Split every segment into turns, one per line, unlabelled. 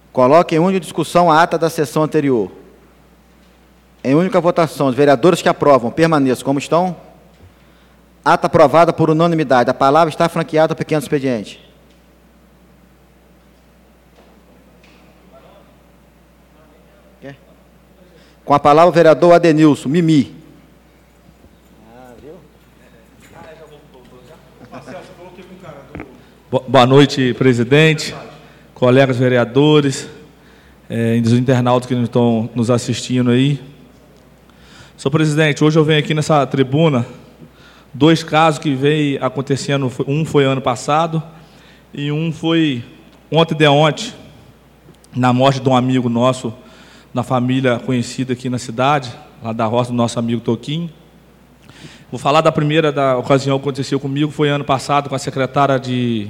Coloque em única discussão a ata da sessão anterior. Em única votação, os vereadores que aprovam permaneçam como estão. Ata aprovada por unanimidade. A palavra está franqueada ao pequeno expediente. Com a palavra o vereador Adenilson Mimi.
Boa noite, presidente, colegas vereadores, os internautas que estão nos assistindo aí. Senhor presidente, hoje eu venho aqui nessa tribuna, 2 casos que veio acontecendo, um foi ano passado e um foi ontem de ontem, na morte de um amigo nosso, na família conhecida aqui na cidade, lá da roça do nosso amigo Toquinho. Vou falar da primeira da ocasião que aconteceu comigo, foi ano passado com a secretária de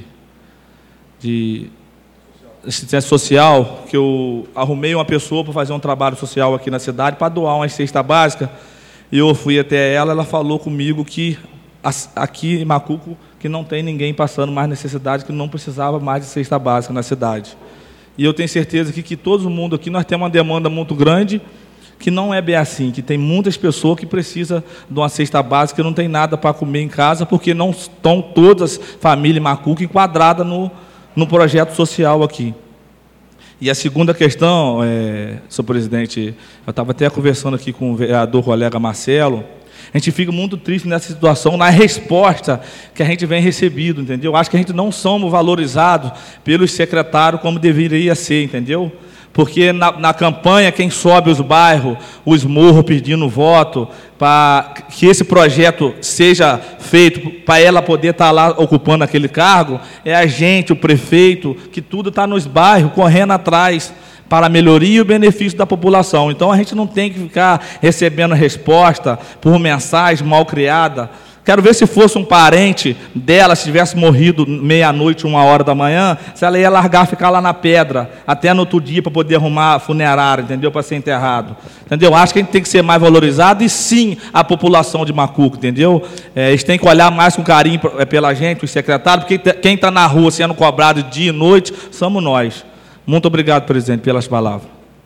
assistência social, que eu arrumei uma pessoa para fazer um trabalho social aqui na cidade, para doar uma cesta básica, e eu fui até ela, ela falou comigo que aqui em Macuco, que não tem ninguém passando mais necessidade, que não precisava mais de cesta básica na cidade. E eu tenho certeza que todo mundo aqui, nós temos uma demanda muito grande, que não é bem assim, que tem muitas pessoas que precisam de uma cesta básica e não tem nada para comer em casa, porque não estão todas as famílias Macuco enquadradas no projeto social aqui. E a segunda questão, senhor presidente, eu estava até conversando aqui com o vereador colega Marcelo, a gente fica muito triste nessa situação, na resposta que a gente vem recebendo, entendeu? Acho que a gente não somos valorizados pelos secretários como deveria ser, entendeu? Porque na campanha, quem sobe os bairros, os morros pedindo voto, para que esse projeto seja feito, para ela poder estar lá ocupando aquele cargo, é a gente, o prefeito, que tudo está nos bairros, correndo atrás, para a melhoria e o benefício da população. Então, a gente não tem que ficar recebendo resposta por mensagem mal criada. Quero ver se fosse um parente dela, se tivesse morrido meia-noite, 1h da manhã, se ela ia largar, ficar lá na pedra, até no outro dia, para poder arrumar a funerária, entendeu? Para ser enterrado. Entendeu? Acho que a gente tem que ser mais valorizado, e sim, a população de Macuco, entendeu? Eles têm que olhar mais com carinho pela gente, os secretários, porque quem está na rua sendo cobrado dia e noite, somos nós. Muito obrigado, presidente, pelas palavras.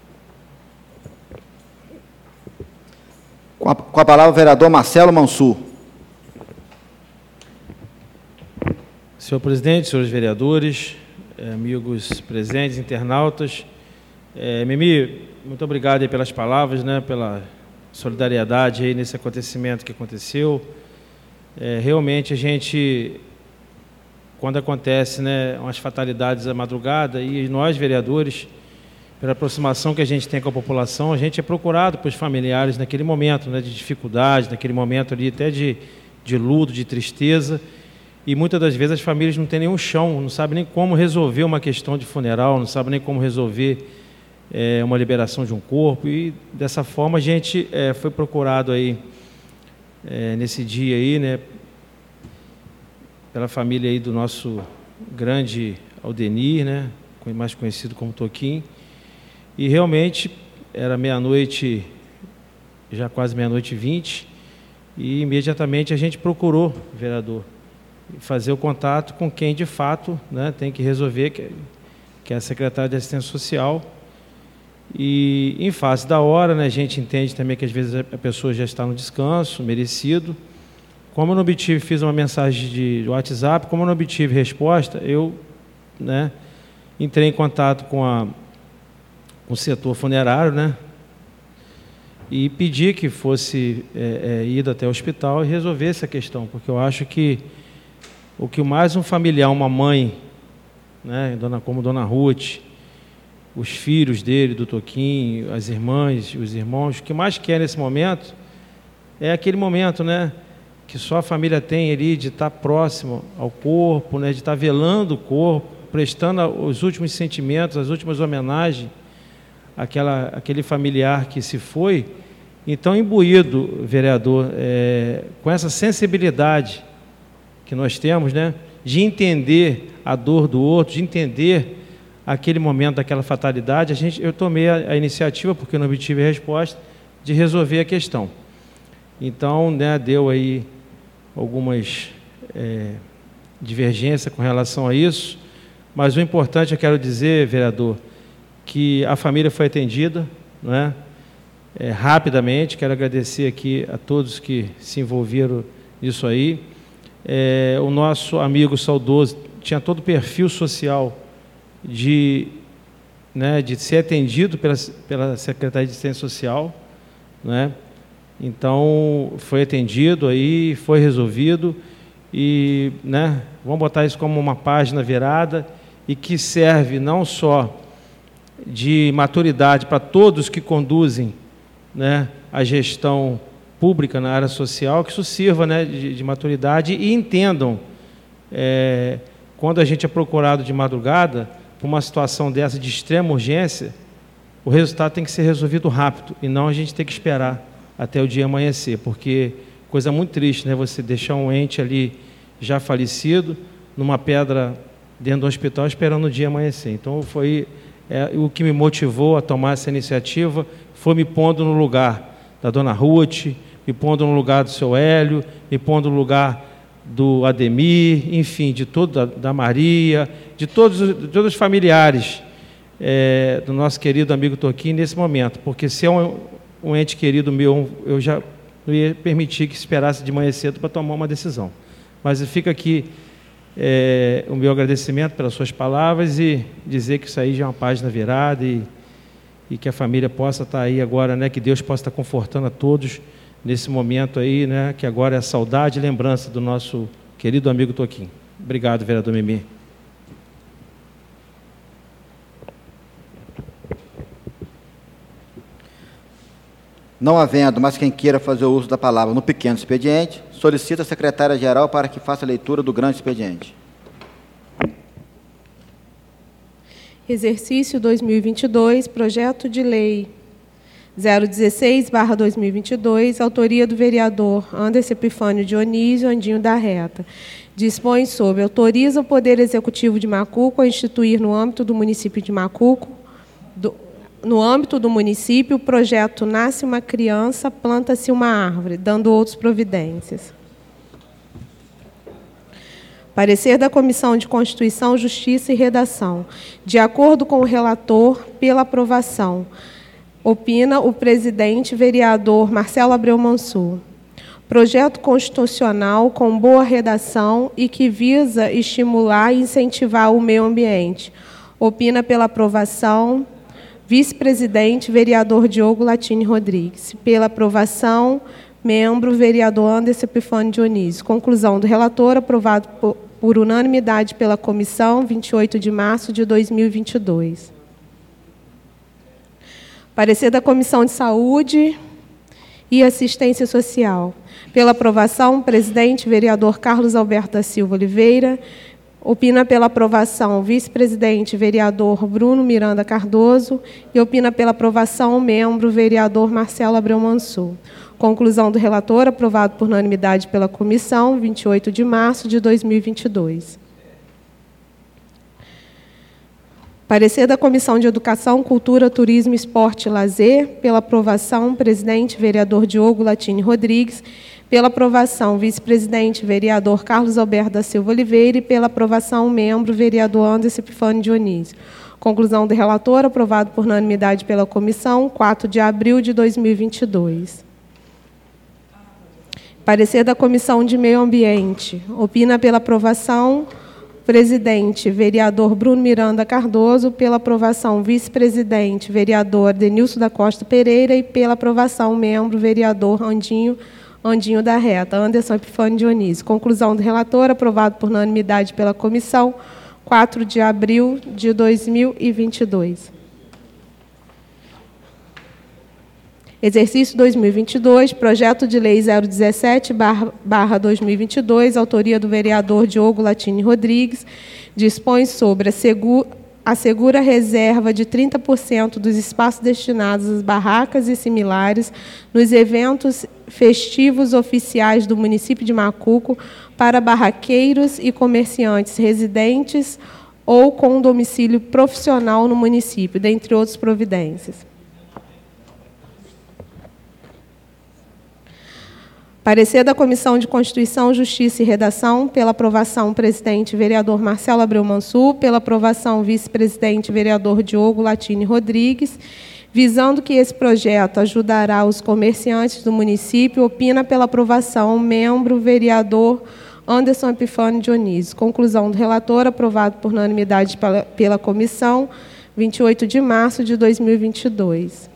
Com a palavra o vereador Marcelo Mansur.
Senhor presidente, senhores vereadores, amigos presentes, internautas, Mimi, muito obrigado aí pelas palavras, né, pela solidariedade aí nesse acontecimento que aconteceu. Realmente a gente, quando acontece, né, umas fatalidades à madrugada, e nós, vereadores, pela aproximação que a gente tem com a população, a gente é procurado pelos familiares naquele momento, né, de dificuldade, naquele momento ali até de luto, de tristeza, e muitas das vezes as famílias não têm nenhum chão, não sabem nem como resolver uma questão de funeral, não sabem nem como resolver uma liberação de um corpo, e dessa forma a gente foi procurado aí, nesse dia aí, né, pela família aí do nosso grande Aldenir, né, mais conhecido como Toquinho, e realmente era meia-noite, já quase meia-noite e 20, e imediatamente a gente procurou, vereador, fazer o contato com quem de fato, né, tem que resolver, que é a secretária de Assistência Social. E em face da hora, né, a gente entende também que às vezes a pessoa já está no descanso, merecido. Como eu não obtive, fiz uma mensagem de WhatsApp, como eu não obtive resposta, eu, né, entrei em contato com o setor funerário, né, e pedi que fosse ido até o hospital e resolver essa questão, porque eu acho que o que mais um familiar, uma mãe, né, como Dona Ruth, os filhos dele, do Toquinho, as irmãs, os irmãos, o que mais quer nesse momento é aquele momento, né, que só a família tem ali de estar próximo ao corpo, né, de estar velando o corpo, prestando os últimos sentimentos, as últimas homenagens àquele familiar que se foi. Então, imbuído, vereador, com essa sensibilidade que nós temos, né, de entender a dor do outro, de entender aquele momento daquela fatalidade, eu tomei a iniciativa, porque não obtive a resposta, de resolver a questão. Então, né, deu aí algumas divergências com relação a isso, mas o importante, eu quero dizer, vereador, que a família foi atendida, né, rapidamente. Quero agradecer aqui a todos que se envolveram nisso aí. O nosso amigo saudoso tinha todo o perfil social de ser atendido pela Secretaria de Assistência Social, né? Então, foi atendido aí, foi resolvido, e, né, vamos botar isso como uma página virada, e que serve não só de maturidade para todos que conduzem, né, a gestão pública na área social, que isso sirva, né, de maturidade, e entendam, quando a gente é procurado de madrugada, por uma situação dessa de extrema urgência, o resultado tem que ser resolvido rápido, e não a gente tem que esperar até o dia amanhecer, porque coisa muito triste, né, você deixar um ente ali já falecido, numa pedra dentro do hospital, esperando o dia amanhecer. Então, foi o que me motivou a tomar essa iniciativa, foi me pondo no lugar da dona Ruth, me pondo no lugar do seu Hélio, me pondo no lugar do Ademir, enfim, da Maria, de todos os familiares do nosso querido amigo Toquinho nesse momento, porque se é um ente querido meu, eu já não ia permitir que esperasse de manhã cedo para tomar uma decisão. Mas fica aqui o meu agradecimento pelas suas palavras, e dizer que isso aí já é uma página virada, e que a família possa estar aí agora, né, que Deus possa estar confortando a todos nesse momento aí, né, que agora é a saudade e lembrança do nosso querido amigo Toquinho. Obrigado, vereador Mimi.
Não havendo, mas quem queira fazer o uso da palavra no pequeno expediente, solicita a secretária-geral para que faça a leitura do grande expediente.
Exercício 2022, projeto de lei 016/2022, autoria do vereador Anderson Epifânio Dionísio Andinho da Reta. Dispõe sobre, autoriza o Poder Executivo de Macuco a instituir no âmbito do município de Macuco, no âmbito do município, o projeto Nasce uma Criança, Planta-se uma Árvore, dando outras providências. Parecer da Comissão de Constituição, Justiça e Redação. De acordo com o relator, pela aprovação. Opina o presidente, vereador Marcelo Abreu Mansur. Projeto constitucional com boa redação e que visa estimular e incentivar o meio ambiente. Opina pela aprovação, vice-presidente, vereador Diogo Latini Rodrigues. Pela aprovação, membro, vereador Anderson Epifânio Dionísio. Conclusão do relator, aprovado por unanimidade pela comissão, 28 de março de 2022. Parecer da Comissão de Saúde e Assistência Social. Pela aprovação, presidente, vereador Carlos Alberto da Silva Oliveira. Opina pela aprovação, vice-presidente, vereador Bruno Miranda Cardoso. E opina pela aprovação, membro, vereador Marcelo Abreu Mansur. Conclusão do relator, aprovado por unanimidade pela comissão, 28 de março de 2022. Parecer da Comissão de Educação, Cultura, Turismo, Esporte e Lazer. Pela aprovação, presidente, vereador Diogo Latini Rodrigues. Pela aprovação, vice-presidente, vereador Carlos Alberto da Silva Oliveira. E pela aprovação, membro, vereador Anderson Epifânio Dionísio. Conclusão do relator, aprovado por unanimidade pela comissão, 4 de abril de 2022. Parecer da Comissão de Meio Ambiente. Opina pela aprovação, presidente, vereador Bruno Miranda Cardoso. Pela aprovação, vice-presidente, vereador Denilson da Costa Pereira. E pela aprovação, membro, vereador Andinho da Reta, Anderson Epifânio Dionísio. Conclusão do relator, aprovado por unanimidade pela comissão, 4 de abril de 2022. Exercício 2022, projeto de lei 017/2022, autoria do vereador Diogo Latini Rodrigues, dispõe sobre assegura reserva de 30% dos espaços destinados às barracas e similares nos eventos festivos oficiais do município de Macuco para barraqueiros e comerciantes residentes ou com domicílio profissional no município, dentre outras providências. Parecer da Comissão de Constituição, Justiça e Redação, pela aprovação, presidente, vereador Marcelo Abreu Mansur, pela aprovação, vice-presidente, vereador Diogo Latini Rodrigues, visando que esse projeto ajudará os comerciantes do município, opina pela aprovação, membro, vereador Anderson Epifânio Dionísio. Conclusão do relator, aprovado por unanimidade pela comissão, 28 de março de 2022.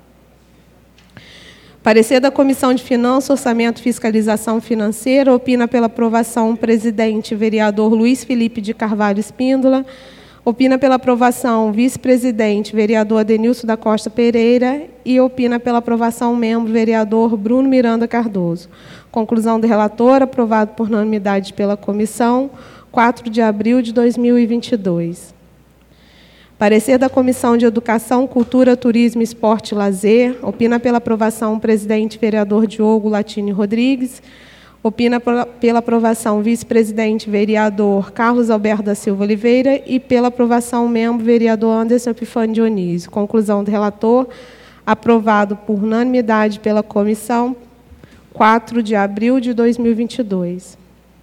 Parecer da Comissão de Finanças, Orçamento e Fiscalização Financeira, opina pela aprovação o presidente, vereador Luiz Felipe de Carvalho Espíndola, opina pela aprovação o vice-presidente, vereador Adenilson da Costa Pereira, e opina pela aprovação o membro, vereador Bruno Miranda Cardoso. Conclusão do relator, aprovado por unanimidade pela comissão, 4 de abril de 2022. Parecer da Comissão de Educação, Cultura, Turismo, Esporte e Lazer, opina pela aprovação o presidente, vereador Diogo Latini Rodrigues, opina pela aprovação o vice-presidente, vereador Carlos Alberto da Silva Oliveira, e pela aprovação o membro, vereador Anderson Epifânio Dionísio. Conclusão do relator, aprovado por unanimidade pela comissão, 4 de abril de 2022.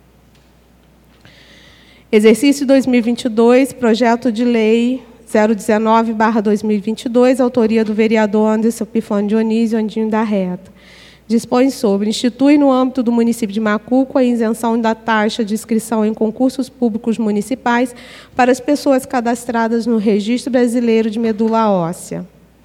Exercício 2022, projeto de lei 019/2022, autoria do vereador Anderson Epifânio Dionísio Andinho da Reta. Dispõe sobre: institui no âmbito do município de Macuco a isenção da taxa de inscrição em concursos públicos municipais para as pessoas cadastradas no Registro Brasileiro de Medula Óssea.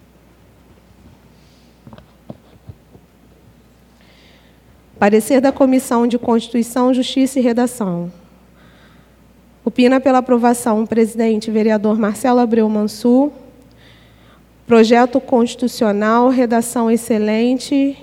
Parecer da Comissão de Constituição, Justiça e Redação. Opina pela aprovação o presidente, vereador Marcelo Abreu Mansur. Projeto constitucional, redação excelente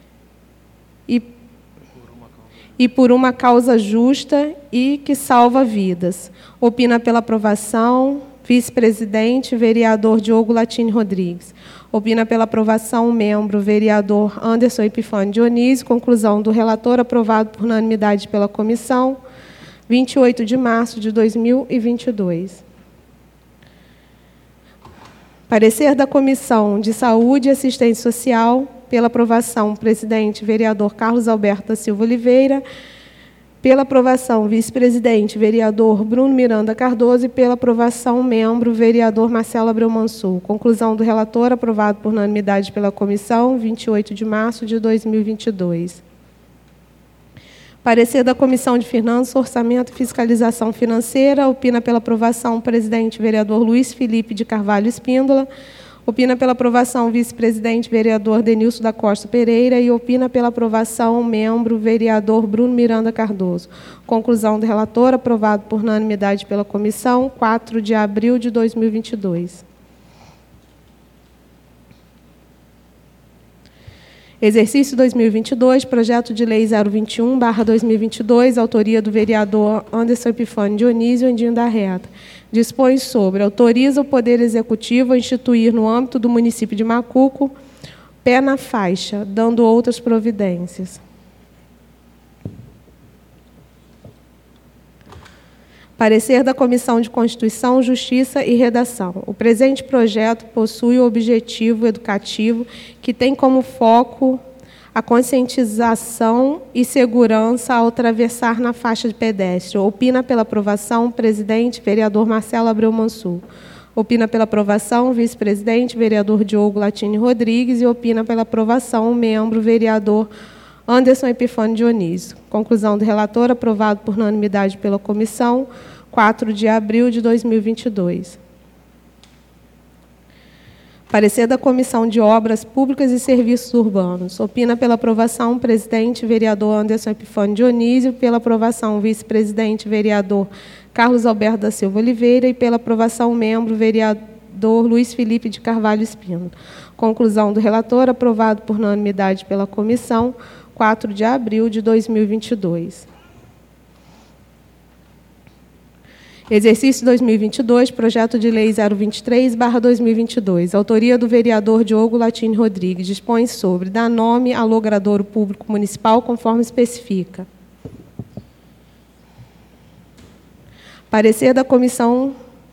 e por uma causa justa e que salva vidas. Opina pela aprovação vice-presidente, vereador Diogo Latini Rodrigues. Opina pela aprovação o membro, vereador Anderson Epifânio Dionísio. Conclusão do relator, aprovado por unanimidade pela comissão, 28 de março de 2022. Parecer da Comissão de Saúde e Assistência Social, pela aprovação, presidente, vereador Carlos Alberto da Silva Oliveira, pela aprovação, vice-presidente, vereador Bruno Miranda Cardoso, e pela aprovação, membro, vereador Marcelo Abreu Mansur. Conclusão do relator, aprovado por unanimidade pela comissão, 28 de março de 2022. Parecer da Comissão de Finanças, Orçamento e Fiscalização Financeira, opina pela aprovação o presidente, vereador Luiz Felipe de Carvalho Espíndola, opina pela aprovação o vice-presidente, vereador Denilson da Costa Pereira, e opina pela aprovação o membro, vereador Bruno Miranda Cardoso. Conclusão do relator, aprovado por unanimidade pela comissão, 4 de abril de 2022. Exercício 2022, projeto de lei 021/2022, autoria do vereador Anderson Epifânio Dionísio Andinho da Reta. Dispõe sobre: autoriza o Poder Executivo a instituir no âmbito do município de Macuco pé na faixa, dando outras providências. Parecer da Comissão de Constituição, Justiça e Redação. O presente projeto possui o objetivo educativo que tem como foco a conscientização e segurança ao atravessar na faixa de pedestre. Opina pela aprovação o presidente, vereador Marcelo Abreu Mansur. Opina pela aprovação o vice-presidente, vereador Diogo Latini Rodrigues, e opina pela aprovação o membro, vereador Anderson Epifânio Dionísio. Conclusão do relator, aprovado por unanimidade pela comissão, 4 de abril de 2022. Parecer da Comissão de Obras Públicas e Serviços Urbanos. Opina pela aprovação o presidente, vereador Anderson Epifânio Dionísio, pela aprovação o vice-presidente, vereador Carlos Alberto da Silva Oliveira, e pela aprovação o membro, vereador Luiz Felipe de Carvalho Espíndola. Conclusão do relator, aprovado por unanimidade pela comissão, 4 de abril de 2022. Exercício 2022, projeto de lei 023/2022. Autoria do vereador Diogo Latini Rodrigues. Dispõe sobre: dá nome ao logradouro público municipal, conforme especifica. Parecer da Comissão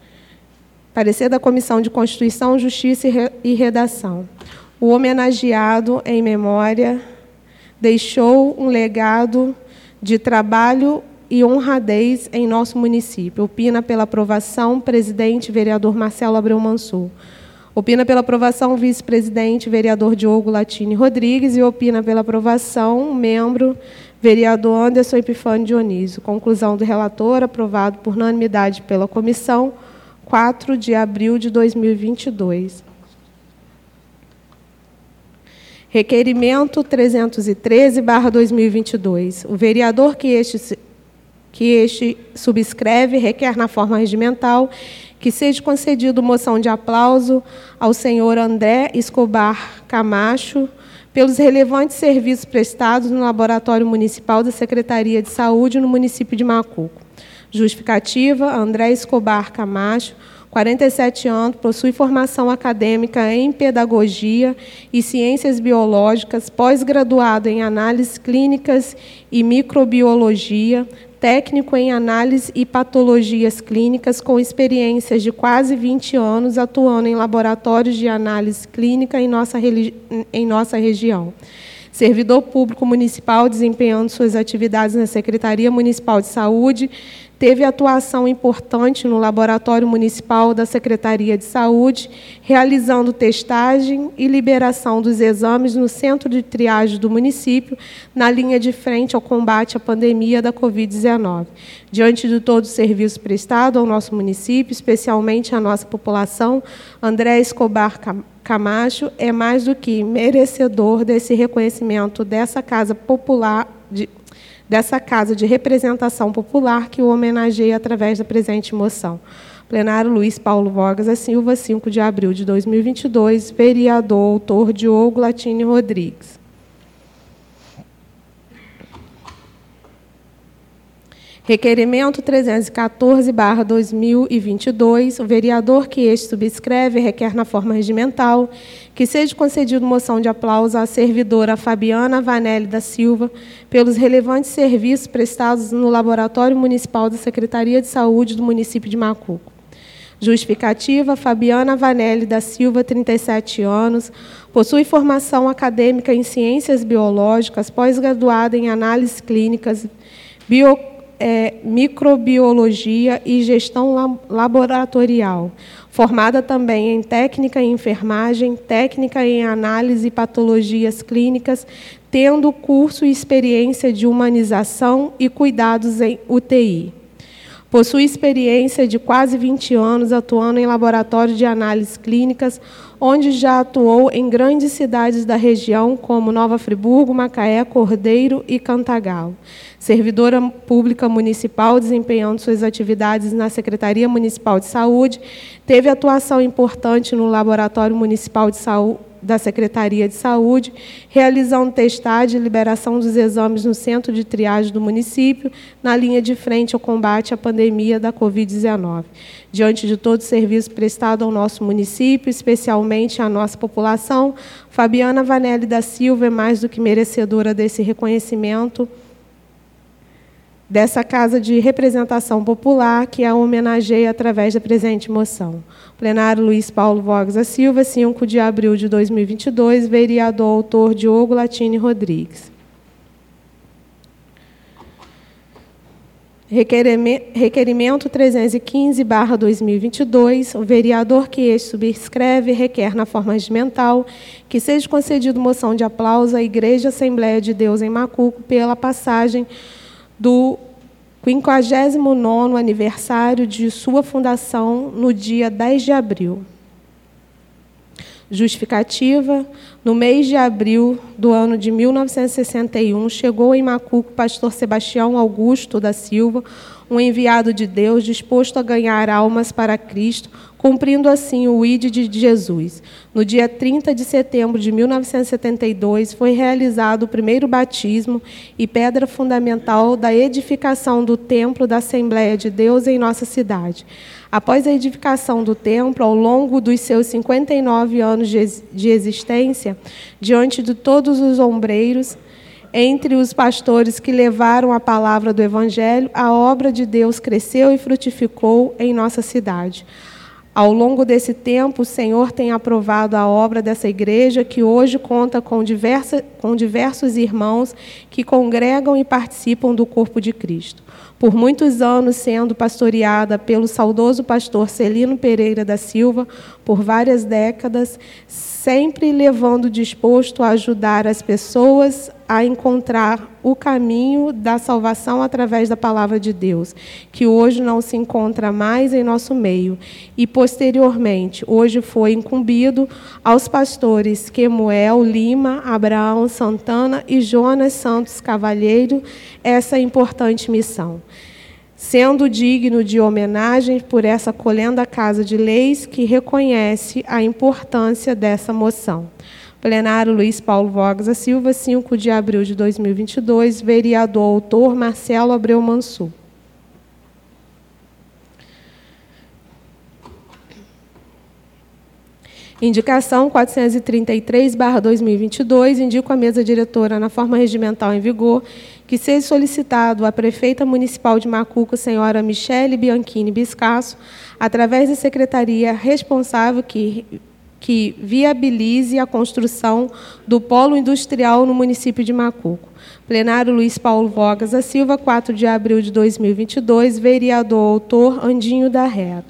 de Constituição, Justiça e Redação. O homenageado em memória deixou um legado de trabalho e honradez em nosso município. Opina pela aprovação, presidente, vereador Marcelo Abreu Mansur. Opina pela aprovação, vice-presidente, vereador Diogo Latini Rodrigues. E opina pela aprovação, membro, vereador Anderson Epifânio Dionísio. Conclusão do relator, aprovado por unanimidade pela comissão, 4 de abril de 2022. Requerimento 313/2022. O vereador que este subscreve requer na forma regimental que seja concedido moção de aplauso ao senhor André Escobar Camacho pelos relevantes serviços prestados no Laboratório Municipal da Secretaria de Saúde no município de Macuco. Justificativa: André Escobar Camacho, 47 anos, possui formação acadêmica em Pedagogia e Ciências Biológicas, pós-graduado em Análises Clínicas e Microbiologia, técnico em Análise e Patologias Clínicas, com experiências de quase 20 anos atuando em laboratórios de análise clínica em nossa região. Servidor público municipal, desempenhando suas atividades na Secretaria Municipal de Saúde, teve atuação importante no Laboratório Municipal da Secretaria de Saúde, realizando testagem e liberação dos exames no centro de triagem do município, na linha de frente ao combate à pandemia da Covid-19. Diante de todo o serviço prestado ao nosso município, especialmente à nossa população, André Escobar Camacho é mais do que merecedor desse reconhecimento dessa casa de representação popular que o homenageia através da presente moção. Plenário Luiz Paulo Vogas da Silva, 5 de abril de 2022, vereador autor Diogo Latini Rodrigues. Requerimento 314/2022, o vereador que este subscreve requer na forma regimental que seja concedido moção de aplauso à servidora Fabiana Vanelli da Silva pelos relevantes serviços prestados no Laboratório Municipal da Secretaria de Saúde do município de Macuco. Justificativa: Fabiana Vanelli da Silva, 37 anos, possui formação acadêmica em Ciências Biológicas, pós-graduada em Análises Clínicas, Microbiologia e Gestão Laboratorial. Formada também em Técnica em Enfermagem, Técnica em Análise e Patologias Clínicas, tendo curso e experiência de humanização e cuidados em UTI. Possui experiência de quase 20 anos atuando em laboratório de análises clínicas, onde já atuou em grandes cidades da região, como Nova Friburgo, Macaé, Cordeiro e Cantagalo. Servidora pública municipal, desempenhando suas atividades na Secretaria Municipal de Saúde, teve atuação importante no Laboratório Municipal de Saúde da Secretaria de Saúde, realizando testagem e liberação dos exames no centro de triagem do município, na linha de frente ao combate à pandemia da Covid-19. Diante de todo o serviço prestado ao nosso município, especialmente à nossa população, Fabiana Vanelli da Silva é mais do que merecedora desse reconhecimento, dessa Casa de Representação Popular, que a homenageia através da presente moção. Plenário Luiz Paulo Vogas da Silva, 5 de abril de 2022, vereador autor Diogo Latini Rodrigues. Requerimento 315/2022, o vereador que este subscreve requer na forma regimental que seja concedido moção de aplauso à Igreja Assembleia de Deus em Macuco pela passagem do 59º aniversário de sua fundação no dia 10 de abril. Justificativa: no mês de abril do ano de 1961, chegou em Macuco o pastor Sebastião Augusto da Silva, um enviado de Deus disposto a ganhar almas para Cristo, cumprindo assim o ID de Jesus. No dia 30 de setembro de 1972, foi realizado o primeiro batismo e pedra fundamental da edificação do Templo da Assembleia de Deus em nossa cidade. Após a edificação do templo, ao longo dos seus 59 anos de existência, diante de todos os ombreiros, entre os pastores que levaram a palavra do Evangelho, a obra de Deus cresceu e frutificou em nossa cidade. Ao longo desse tempo, o Senhor tem aprovado a obra dessa igreja, que hoje conta com diversos irmãos que congregam e participam do corpo de Cristo. Por muitos anos sendo pastoreada pelo saudoso pastor Celino Pereira da Silva, por várias décadas, sempre levando disposto a ajudar as pessoas a encontrar o caminho da salvação através da palavra de Deus, que hoje não se encontra mais em nosso meio. E, posteriormente, hoje foi incumbido aos pastores Quemuel Lima, Abraão Santana e Jonas Santos Cavalheiro essa importante missão, sendo digno de homenagem por essa colenda Casa de Leis, que reconhece a importância dessa moção. Plenário Luiz Paulo Vogas da Silva, 5 de abril de 2022, vereador autor Marcelo Abreu Mansur. Indicação 433/2022, indico à mesa diretora, na forma regimental em vigor, que seja solicitado à prefeita municipal de Macuco, senhora Michele Bianchini Biscasso, através da secretaria responsável que viabilize a construção do polo industrial no município de Macuco. Plenário Luiz Paulo Vogas da Silva, 4 de abril de 2022, vereador autor Andinho da Reta.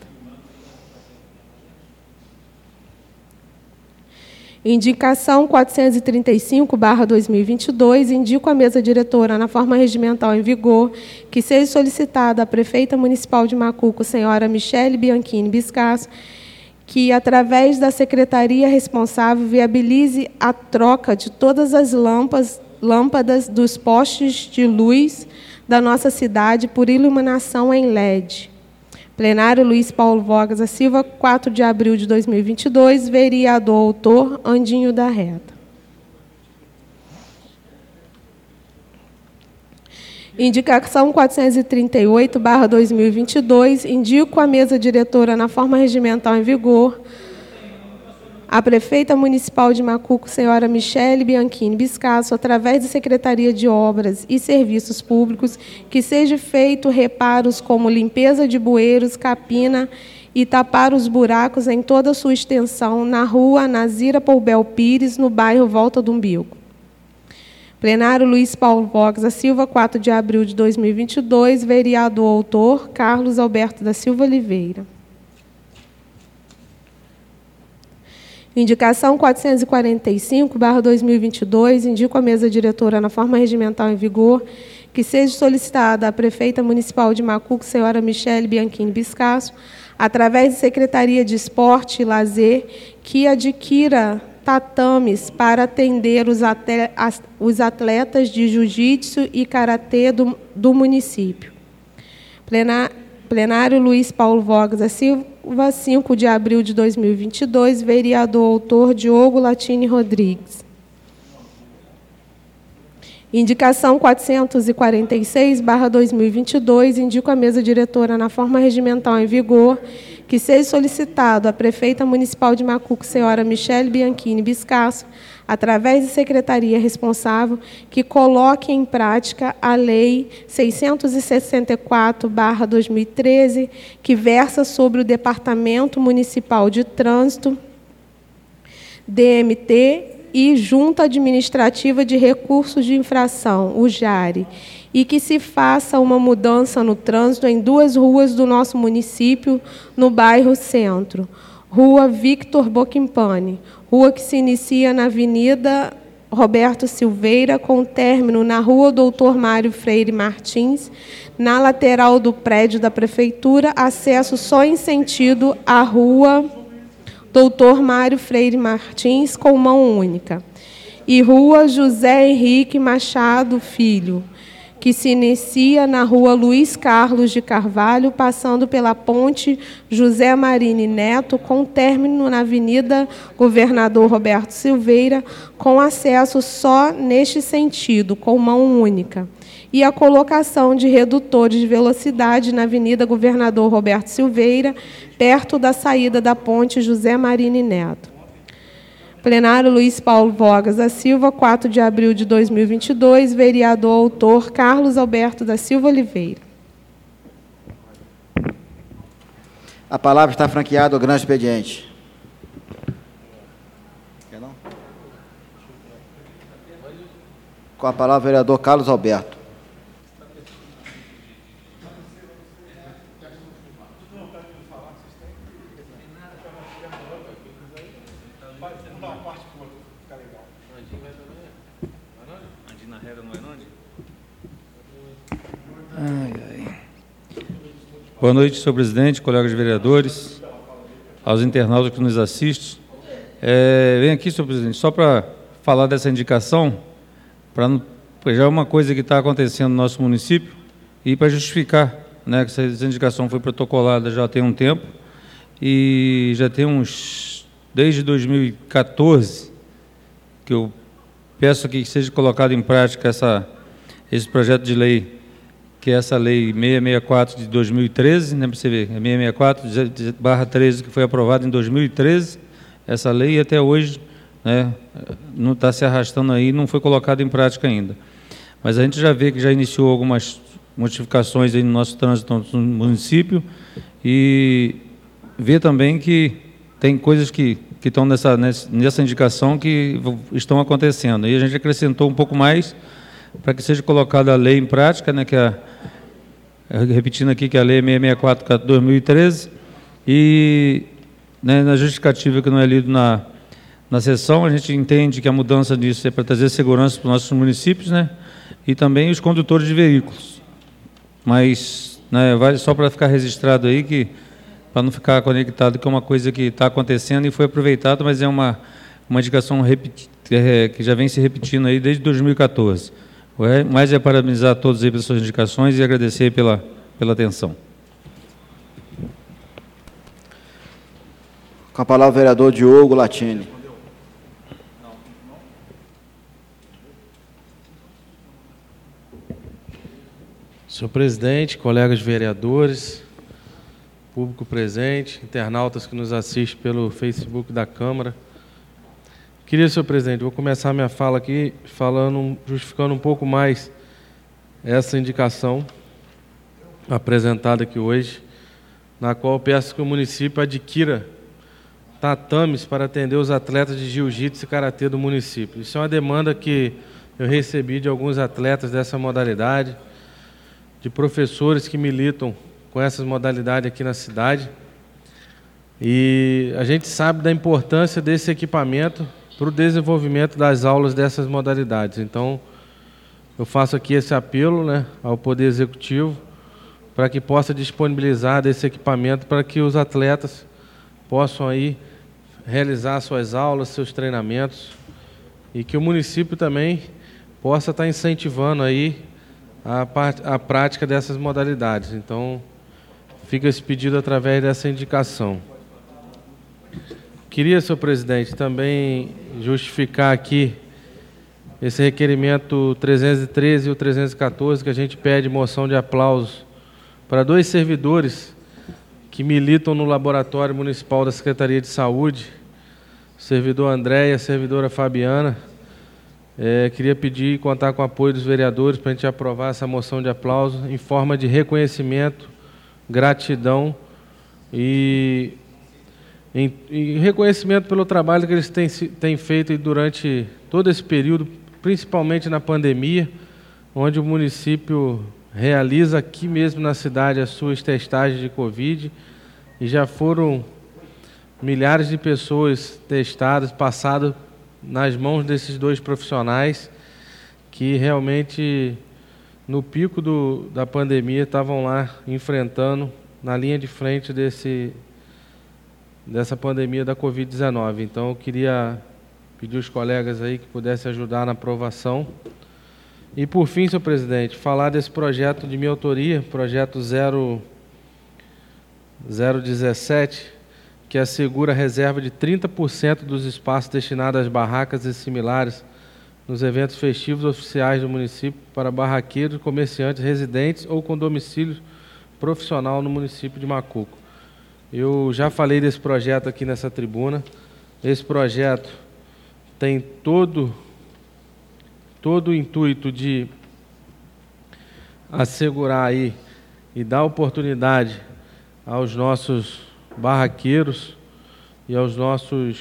Indicação 435/2022, indico à mesa diretora, na forma regimental em vigor, que seja solicitada à prefeita municipal de Macuco, senhora Michele Bianchini Biscasso, que, através da secretaria responsável, viabilize a troca de todas as lâmpadas dos postes de luz da nossa cidade por iluminação em LED. Plenário Luiz Paulo Vogas da Silva, 4 de abril de 2022, vereador autor Andinho da Reta. Indicação 438/2022, indico à mesa diretora, na forma regimental em vigor, a prefeita municipal de Macuco, senhora Michele Bianchini Biscasso, através da Secretaria de Obras e Serviços Públicos, que seja feito reparos como limpeza de bueiros, capina e tapar os buracos em toda a sua extensão na rua Nazira Poubel Pires, no bairro Volta do Umbigo. Plenário Luiz Paulo Vogas da Silva, 4 de abril de 2022, vereador autor Carlos Alberto da Silva Oliveira. Indicação 445/2022, indico à mesa diretora, na forma regimental em vigor, que seja solicitada à prefeita municipal de Macuco, senhora Michele Bianchini Biscasso, através da Secretaria de Esporte e Lazer, que adquira tatames para atender os atletas de jiu-jitsu e karatê do município. Plenário Luiz Paulo Vogas da Silva, 5 de abril de 2022, vereador autor Diogo Latini Rodrigues. Indicação 446/2022, indico à mesa diretora, na forma regimental em vigor, que seja solicitado à prefeita municipal de Macuco, senhora Michele Bianchini Biscasso, através da secretaria responsável, que coloque em prática a Lei 664/2013, que versa sobre o Departamento Municipal de Trânsito, DMT, e Junta Administrativa de Recursos de Infração, o JARE, e que se faça uma mudança no trânsito em 2 ruas do nosso município, no bairro Centro. Rua Victor Boquimpani, rua que se inicia na Avenida Roberto Silveira, com término na Rua Doutor Mário Freire Martins, na lateral do prédio da Prefeitura, acesso só em sentido à Rua Doutor Mário Freire Martins, com mão única. E Rua José Henrique Machado Filho, que se inicia na Rua Luiz Carlos de Carvalho, passando pela Ponte José Marini Neto, com término na Avenida Governador Roberto Silveira, com acesso só neste sentido, com mão única. E a colocação de redutores de velocidade na Avenida Governador Roberto Silveira, perto da saída da Ponte José Marini Neto. Plenário Luiz Paulo Vogas da Silva, 4 de abril de 2022, vereador autor Carlos Alberto da Silva Oliveira.
A palavra está franqueada ao grande expediente. Quer não? Com a palavra, o vereador Carlos Alberto.
Boa noite, senhor presidente, colegas vereadores, aos internautas que nos assistem. Venho aqui, senhor presidente, só para falar dessa indicação, já é uma coisa que está acontecendo no nosso município, e para justificar, né, que essa indicação foi protocolada já tem um tempo, e já tem desde 2014, que eu peço que seja colocado em prática esse projeto de lei, que é essa lei 664 de 2013, né, para você ver, é 664/13, que foi aprovada em 2013, essa lei, e até hoje, né, não está se arrastando aí, não foi colocada em prática ainda. Mas a gente já vê que já iniciou algumas modificações aí no nosso trânsito no município, e vê também que tem coisas que estão nessa indicação que estão acontecendo. E a gente acrescentou um pouco mais para que seja colocada a lei em prática, né, repetindo aqui que a lei é 664 de 2013, e, né, na justificativa que não é lido na sessão, a gente entende que a mudança disso é para trazer segurança para os nossos municípios, né, e também os condutores de veículos. Mas, né, vale só para ficar registrado aí, para não ficar conectado, que é uma coisa que está acontecendo e foi aproveitada, mas é uma indicação que já vem se repetindo aí desde 2014. Mais é parabenizar todos aí pelas suas indicações e agradecer pela atenção.
Com a palavra o vereador Diogo Latini.
Senhor presidente, colegas vereadores, público presente, internautas que nos assistem pelo Facebook da Câmara. Queria, senhor presidente, vou começar minha fala aqui justificando um pouco mais essa indicação apresentada aqui hoje, na qual peço que o município adquira tatames para atender os atletas de jiu-jitsu e karatê do município. Isso é uma demanda que eu recebi de alguns atletas dessa modalidade, de professores que militam com essas modalidades aqui na cidade. E a gente sabe da importância desse equipamento para o desenvolvimento das aulas dessas modalidades. Então, eu faço aqui esse apelo, né, ao Poder Executivo para que possa disponibilizar desse equipamento para que os atletas possam aí realizar suas aulas, seus treinamentos, e que o município também possa estar incentivando aí a prática dessas modalidades. Então, fica esse pedido através dessa indicação. Queria, senhor presidente, também justificar aqui esse requerimento 313 e o 314, que a gente pede moção de aplauso para dois servidores que militam no Laboratório Municipal da Secretaria de Saúde, o servidor André e a servidora Fabiana. Queria pedir e contar com o apoio dos vereadores para a gente aprovar essa moção de aplauso em forma de reconhecimento, gratidão e reconhecimento pelo trabalho que eles têm feito durante todo esse período, principalmente na pandemia, onde o município realiza aqui mesmo na cidade as suas testagens de Covid, e já foram milhares de pessoas testadas, passadas nas mãos desses dois profissionais, que realmente, no pico da pandemia, estavam lá enfrentando, na linha de frente dessa pandemia da Covid-19. Então, eu queria pedir aos colegas aí que pudessem ajudar na aprovação. E, por fim, senhor presidente, falar desse projeto de minha autoria, projeto 017, que assegura a reserva de 30% dos espaços destinados às barracas e similares nos eventos festivos oficiais do município para barraqueiros, comerciantes, residentes ou com domicílio profissional no município de Macuco. Eu já falei desse projeto aqui nessa tribuna. Esse projeto tem todo o intuito de assegurar aí e dar oportunidade aos nossos barraqueiros e aos nossos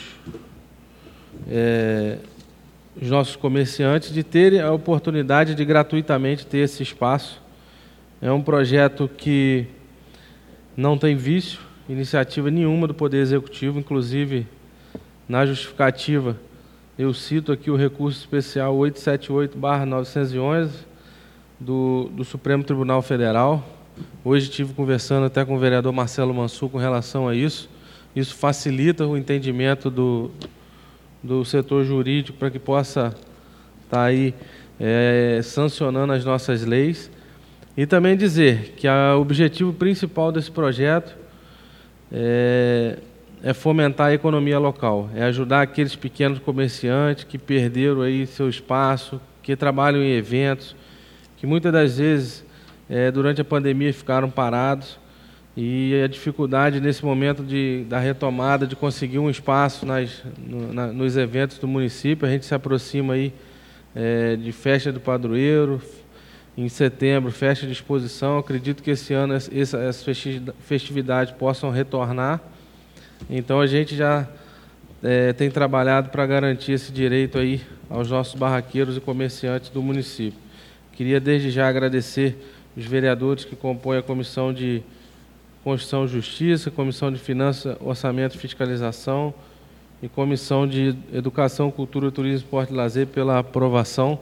comerciantes de terem a oportunidade de gratuitamente ter esse espaço. É um projeto que não tem vício, iniciativa nenhuma do Poder Executivo, inclusive na justificativa eu cito aqui o recurso especial 878/911 do Supremo Tribunal Federal. Hoje estive conversando até com o vereador Marcelo Mansur com relação a isso. Isso facilita o entendimento do setor jurídico para que possa estar aí sancionando as nossas leis. E também dizer que o objetivo principal desse projeto é fomentar a economia local, é ajudar aqueles pequenos comerciantes que perderam aí seu espaço, que trabalham em eventos, que muitas das vezes durante a pandemia ficaram parados, e a dificuldade nesse momento da retomada, de conseguir um espaço nos eventos do município. A gente se aproxima aí de festa do padroeiro, em setembro, festa de exposição. Acredito que esse ano essas festividades possam retornar. Então a gente já tem trabalhado para garantir esse direito aí aos nossos barraqueiros e comerciantes do município. Queria desde já agradecer os vereadores que compõem a Comissão de Constituição e Justiça, Comissão de Finanças, Orçamento e Fiscalização e Comissão de Educação, Cultura, Turismo, Esporte e Lazer pela aprovação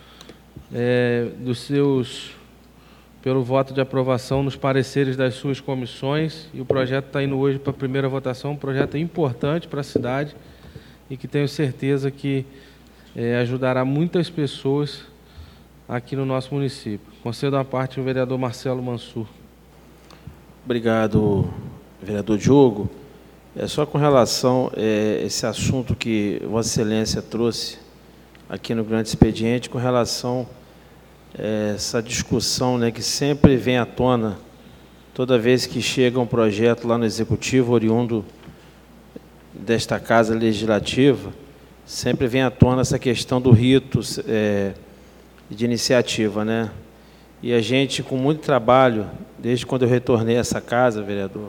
pelo voto de aprovação nos pareceres das suas comissões, e o projeto está indo hoje para a primeira votação, um projeto importante para a cidade e que tenho certeza que ajudará muitas pessoas aqui no nosso município. Concedo a parte ao vereador Marcelo Mansur.
Obrigado, vereador Diogo. Só com relação a esse assunto que Vossa Excelência trouxe aqui no grande expediente, com relação essa discussão, né, que sempre vem à tona toda vez que chega um projeto lá no Executivo, oriundo desta Casa Legislativa, sempre vem à tona essa questão do rito de iniciativa, né? E a gente, com muito trabalho, desde quando eu retornei a essa casa, vereador,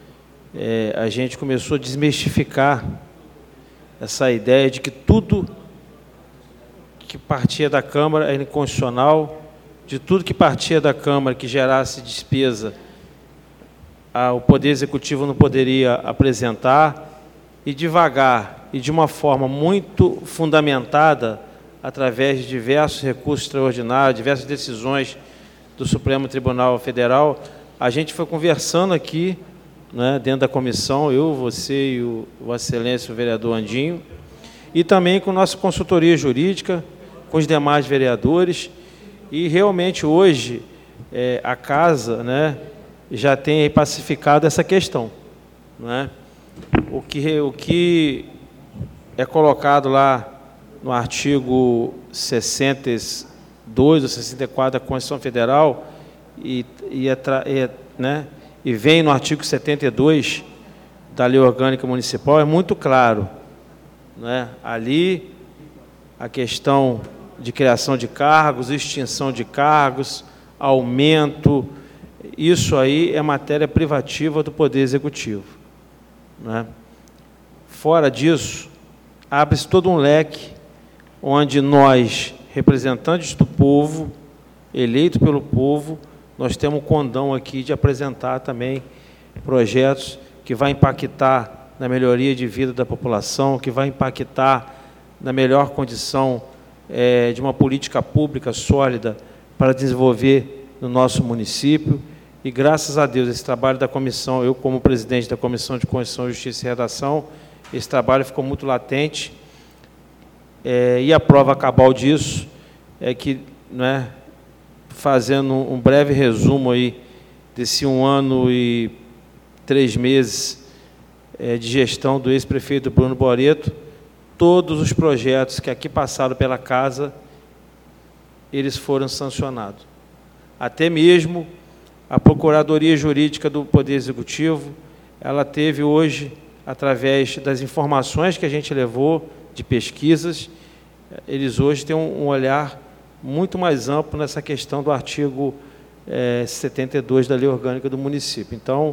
a gente começou a desmistificar essa ideia de que tudo que partia da Câmara era inconstitucional, de tudo que partia da Câmara que gerasse despesa, o Poder Executivo não poderia apresentar, e devagar e de uma forma muito fundamentada, através de diversos recursos extraordinários, diversas decisões do Supremo Tribunal Federal, a gente foi conversando aqui, né, dentro da comissão, eu, você e o Vossa Excelência, o vereador Andinho, e também com nossa consultoria jurídica, com os demais vereadores, e realmente hoje a Casa, né, já tem pacificado essa questão, né? O que é colocado lá no artigo 62 ou 64 da Constituição Federal e vem no artigo 72 da Lei Orgânica Municipal, é muito claro, né? Ali a questão de criação de cargos, extinção de cargos, aumento, isso aí é matéria privativa do Poder Executivo, né? Fora disso, abre-se todo um leque onde nós, representantes do povo, eleitos pelo povo, nós temos um condão aqui de apresentar também projetos que vai impactar na melhoria de vida da população, que vai impactar na melhor condição de uma política pública sólida para desenvolver no nosso município. E, graças a Deus, esse trabalho da comissão, eu como presidente da Comissão de Constituição, Justiça e Redação, esse trabalho ficou muito latente. E a prova cabal disso é que, né, fazendo um breve resumo aí desse 1 ano e 3 meses de gestão do ex-prefeito Bruno Boreto, todos os projetos que aqui passaram pela Casa, eles foram sancionados. Até mesmo a Procuradoria Jurídica do Poder Executivo, ela teve hoje, através das informações que a gente levou, de pesquisas, eles hoje têm um olhar muito mais amplo nessa questão do artigo 72 da Lei Orgânica do Município. Então,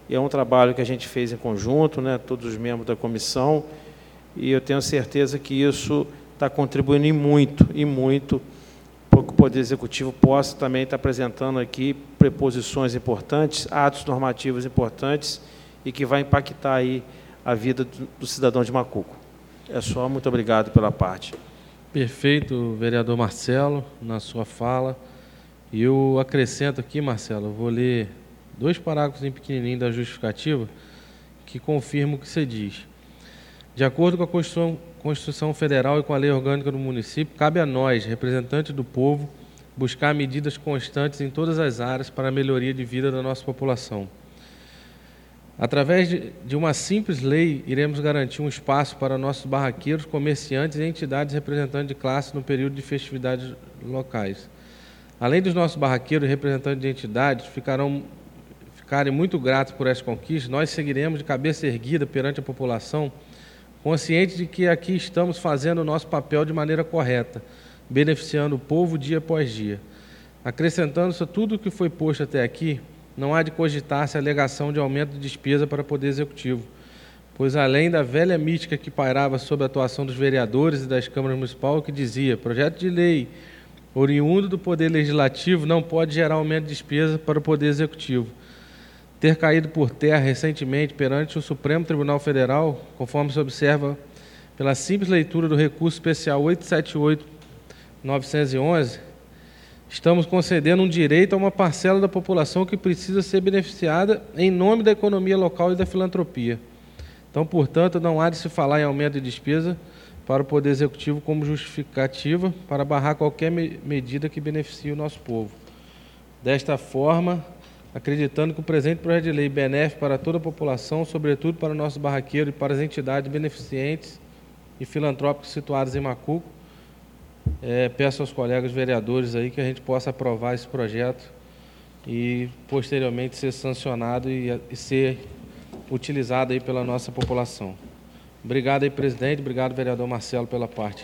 e é um trabalho que a gente fez em conjunto, né, todos os membros da comissão, e eu tenho certeza que isso está contribuindo e muito, para que o Poder Executivo possa também estar apresentando aqui preposições importantes, atos normativos importantes, e que vai impactar aí a vida do cidadão de Macuco. É só, muito obrigado pela parte.
Perfeito, vereador Marcelo, na sua fala. E eu acrescento aqui, Marcelo, eu vou ler 2 parágrafos em pequenininho da justificativa que confirmam o que você diz. De acordo com a Constituição Federal e com a Lei Orgânica do Município, cabe a nós, representantes do povo, buscar medidas constantes em todas as áreas para a melhoria de vida da nossa população. Através de uma simples lei, iremos garantir um espaço para nossos barraqueiros, comerciantes e entidades representantes de classe no período de festividades locais. Além dos nossos barraqueiros e representantes de entidades ficarem muito gratos por essa conquista, nós seguiremos de cabeça erguida perante a população, conscientes de que aqui estamos fazendo o nosso papel de maneira correta, beneficiando o povo dia após dia. Acrescentando-se a tudo o que foi posto até aqui, não há de cogitar-se a alegação de aumento de despesa para o Poder Executivo, pois além da velha mítica que pairava sobre a atuação dos vereadores e das câmaras municipais, que dizia, projeto de lei oriundo do Poder Legislativo não pode gerar aumento de despesa para o Poder Executivo, ter caído por terra recentemente perante o Supremo Tribunal Federal, conforme se observa pela simples leitura do recurso especial 878-911, estamos concedendo um direito a uma parcela da população que precisa ser beneficiada em nome da economia local e da filantropia. Então, portanto, não há de se falar em aumento de despesa para o Poder Executivo como justificativa para barrar qualquer medida que beneficie o nosso povo. Desta forma, acreditando que o presente projeto de lei é benéfico para toda a população, sobretudo para o nosso barraqueiro e para as entidades beneficentes e filantrópicas situadas em Macuco, peço aos colegas vereadores aí que a gente possa aprovar esse projeto e posteriormente ser sancionado e ser utilizado aí pela nossa população. Obrigado aí, presidente. Obrigado, vereador Marcelo, pela parte.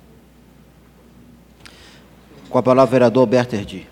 Com a palavra, o vereador Alberto Erdi.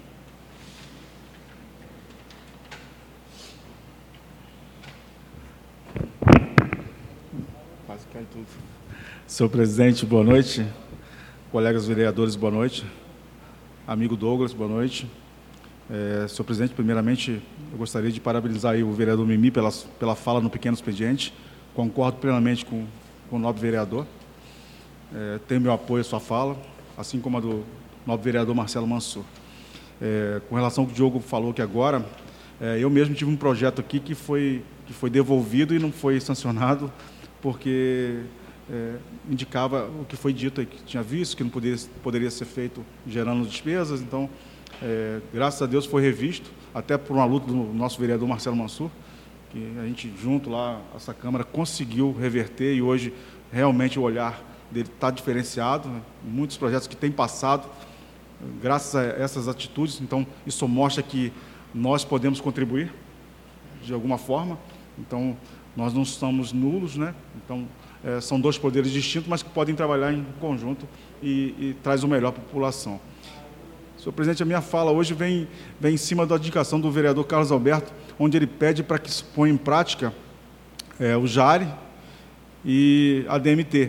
Quase cai tudo. Senhor presidente, boa noite. Colegas vereadores, boa noite. Amigo Douglas, boa noite. Senhor presidente, primeiramente, eu gostaria de parabenizar aí o vereador Mimi pela fala no pequeno expediente. Concordo plenamente com o nobre vereador. Tenho meu apoio à sua fala, assim como a do nobre vereador Marcelo Mansur. Com relação ao que o Diogo falou aqui agora, eu mesmo tive um projeto aqui que foi devolvido e não foi sancionado, porque indicava o que foi dito aí, que tinha visto, que não poderia ser feito gerando despesas. Então, graças a Deus foi revisto, até por uma luta do nosso vereador Marcelo Mansur, que a gente junto lá, essa Câmara, conseguiu reverter e hoje realmente o olhar dele está diferenciado, né? Muitos projetos que têm passado, graças a essas atitudes. Então, isso mostra que nós podemos contribuir de alguma forma. Então, nós não somos nulos, né? Então, são 2 poderes distintos, mas que podem trabalhar em conjunto e traz o melhor para a população. Senhor presidente, a minha fala hoje vem em cima da indicação do vereador Carlos Alberto, onde ele pede para que se ponha em prática o JARE e a DMT.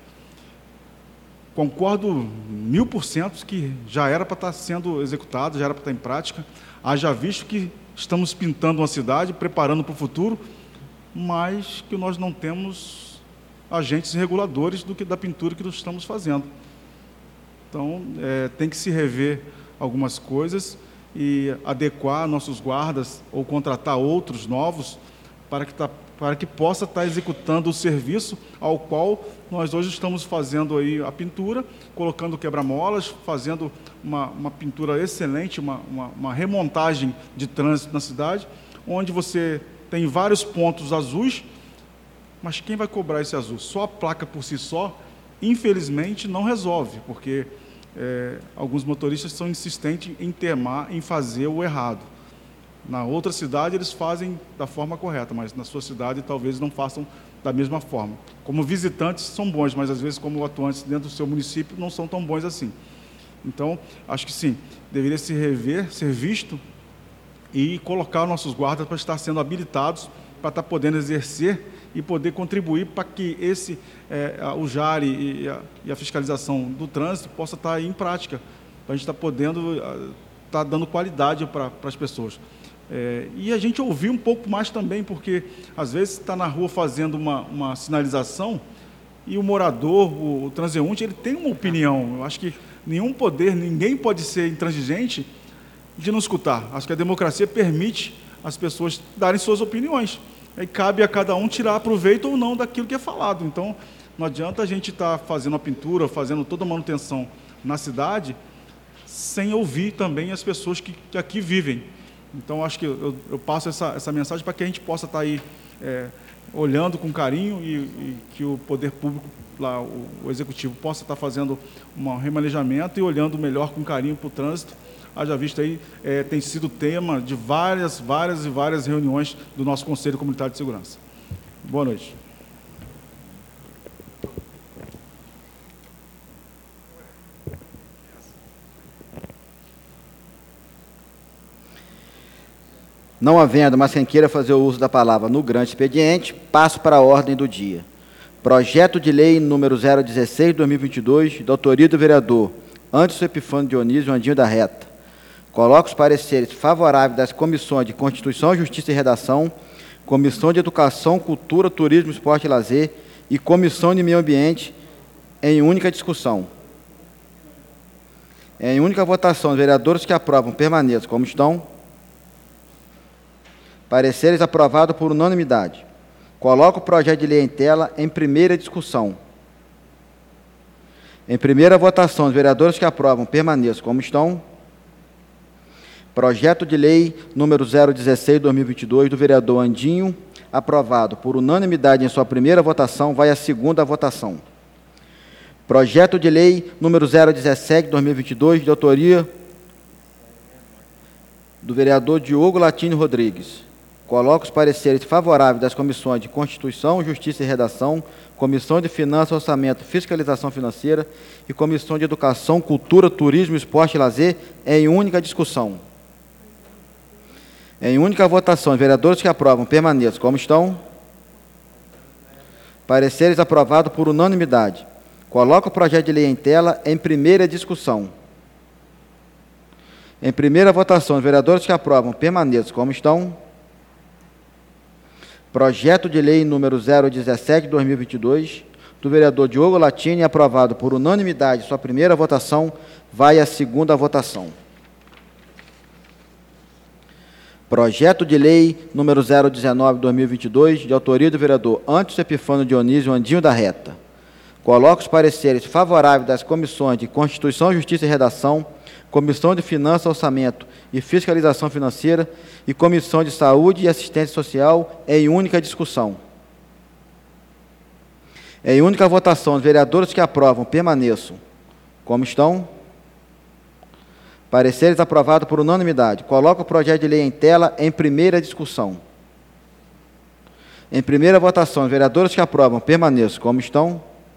Concordo 1000% que já era para estar sendo executado, já era para estar em prática, haja visto que estamos pintando uma cidade, preparando para o futuro, mas que nós não temos agentes reguladores da pintura que nós estamos fazendo. Então, tem que se rever algumas coisas e adequar nossos guardas ou contratar outros novos para que possa estar executando o serviço ao qual nós hoje estamos fazendo aí a pintura, colocando quebra-molas, fazendo uma pintura excelente, uma remontagem de trânsito na cidade, onde você tem vários pontos azuis, mas quem vai cobrar esse azul? Só a placa por si só, infelizmente, não resolve, porque alguns motoristas são insistentes em fazer o errado. Na outra cidade, eles fazem da forma correta, mas na sua cidade, talvez não façam da mesma forma. Como visitantes, são bons, mas às vezes, como atuantes dentro do seu município, não são tão bons assim. Então, acho que sim, deveria se rever, ser visto e colocar nossos guardas para estar sendo habilitados para estar podendo exercer e poder contribuir para que o JARE e a fiscalização do trânsito possa estar aí em prática, para a gente estar podendo estar dando qualidade para as pessoas. E a gente ouvir um pouco mais também, porque às vezes está na rua fazendo uma sinalização e o morador, o transeunte, ele tem uma opinião. Eu acho que ninguém pode ser intransigente de não escutar. Acho que a democracia permite as pessoas darem suas opiniões. E cabe a cada um tirar proveito ou não daquilo que é falado. Então, não adianta a gente estar fazendo a pintura, fazendo toda a manutenção na cidade, sem ouvir também as pessoas que aqui vivem. Então, acho que eu passo essa mensagem para que a gente possa estar aí olhando com carinho e que o poder público, lá, o executivo, possa estar fazendo um remanejamento e olhando melhor com carinho para o trânsito. Haja visto aí, tem sido tema de várias reuniões do nosso Conselho Comunitário de Segurança. Boa noite.
Não havendo mais quem queira fazer o uso da palavra no grande expediente, passo para a ordem do dia. Projeto de lei número 016/2022, da autoria do vereador Anderson Epifânio Dionísio Andinho da Reta. Coloco os pareceres favoráveis das comissões de Constituição, Justiça e Redação, Comissão de Educação, Cultura, Turismo, Esporte e Lazer e Comissão de Meio Ambiente em única discussão. Em única votação, os vereadores que aprovam permaneçam como estão. Pareceres aprovados por unanimidade. Coloco o projeto de lei em tela em primeira discussão. Em primeira votação, os vereadores que aprovam permaneçam como estão. Projeto de lei número 016/2022 do vereador Andinho, aprovado por unanimidade em sua primeira votação, vai à segunda votação. Projeto de lei número 017/2022, de autoria do vereador Diogo Latino Rodrigues. Coloco os pareceres favoráveis das comissões de Constituição, Justiça e Redação, Comissão de Finanças, Orçamento, Fiscalização Financeira e Comissão de Educação, Cultura, Turismo, Esporte e Lazer em única discussão. Em única votação, os vereadores que aprovam permaneçam como estão. Pareceres aprovados por unanimidade. Coloco o projeto de lei em tela em primeira discussão. Em primeira votação, os vereadores que aprovam permaneçam como estão. Projeto de lei número 017/2022, do vereador Diogo Latini, aprovado por unanimidade, sua primeira votação, vai à segunda votação. Projeto de lei número 019/2022, de autoria do vereador Anderson Epifânio Dionísio Andinho da Reta. Coloco os pareceres favoráveis das comissões de Constituição, Justiça e Redação, Comissão de Finanças, Orçamento e Fiscalização Financeira e Comissão de Saúde e Assistência Social em única discussão. Em única votação, os vereadores que aprovam permaneçam como estão. Pareceres aprovados por unanimidade. Coloco o projeto de lei em tela em primeira discussão. Em primeira votação, os vereadores que aprovam permaneçam como estão.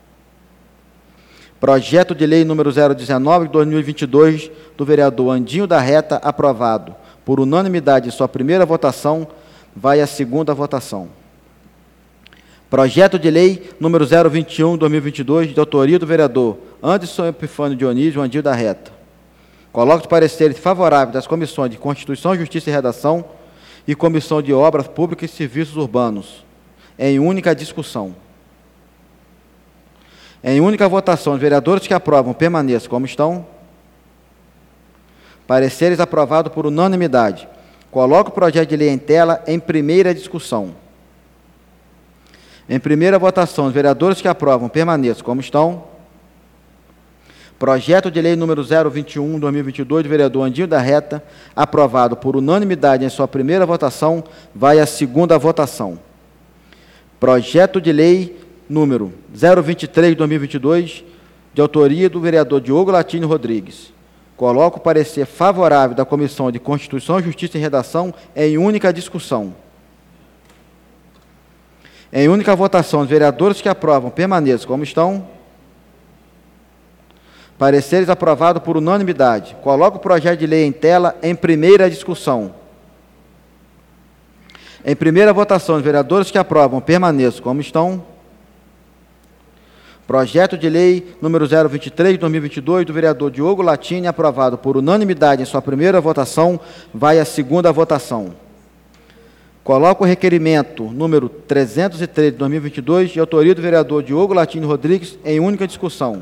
Projeto de lei número 019/2022, do vereador Andinho da Reta, aprovado por unanimidade em sua primeira votação, vai à segunda votação. Projeto de lei número 021/2022, de autoria do vereador Anderson Epifânio Dionísio Andinho da Reta. Coloco os pareceres favoráveis das comissões de Constituição, Justiça e Redação e Comissão de Obras Públicas e Serviços Urbanos, em única discussão. Em única votação, os vereadores que aprovam permaneçam como estão. Pareceres aprovados por unanimidade. Coloco o projeto de lei em tela em primeira discussão. Em primeira votação, os vereadores que aprovam permaneçam como estão. Projeto de lei número 021/2022, do vereador Andinho da Reta, aprovado por unanimidade em sua primeira votação, vai à segunda votação. Projeto de lei número 023/2022, de autoria do vereador Diogo Latino Rodrigues. Coloco o parecer favorável da Comissão de Constituição, Justiça e Redação em única discussão. Em única votação, os vereadores que aprovam permaneçam como estão. Pareceres aprovados por unanimidade. Coloco o projeto de lei em tela em primeira discussão. Em primeira votação, os vereadores que aprovam permaneçam como estão. Projeto de lei número 023 de 2022 do vereador Diogo Latini, aprovado por unanimidade em sua primeira votação, vai à segunda votação. Coloco o requerimento número 303 de 2022, de autoria do vereador Diogo Latini Rodrigues, em única discussão.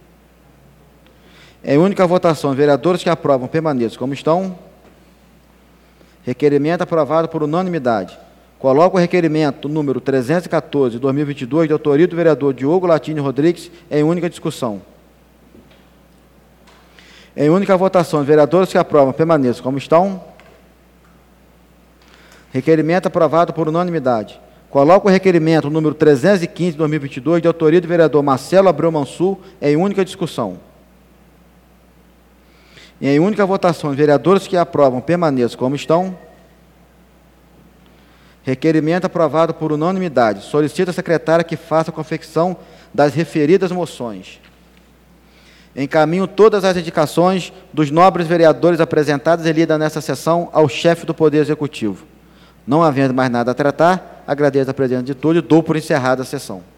Em única votação, os vereadores que aprovam permaneçam como estão. Requerimento aprovado por unanimidade. Coloco o requerimento número 314 de 2022, de autoria do vereador Diogo Latini Rodrigues, em única discussão. Em única votação, os vereadores que aprovam permaneçam como estão. Requerimento aprovado por unanimidade. Coloco o requerimento número 315 de 2022, de autoria do vereador Marcelo Abreu Mansur, em única discussão. Em única votação, os vereadores que aprovam permaneçam como estão. Requerimento aprovado por unanimidade. Solicito à secretária que faça a confecção das referidas moções. Encaminho todas as indicações dos nobres vereadores apresentadas e lidas nesta sessão ao chefe do Poder Executivo. Não havendo mais nada a tratar, agradeço a presença de todos e dou por encerrada a sessão.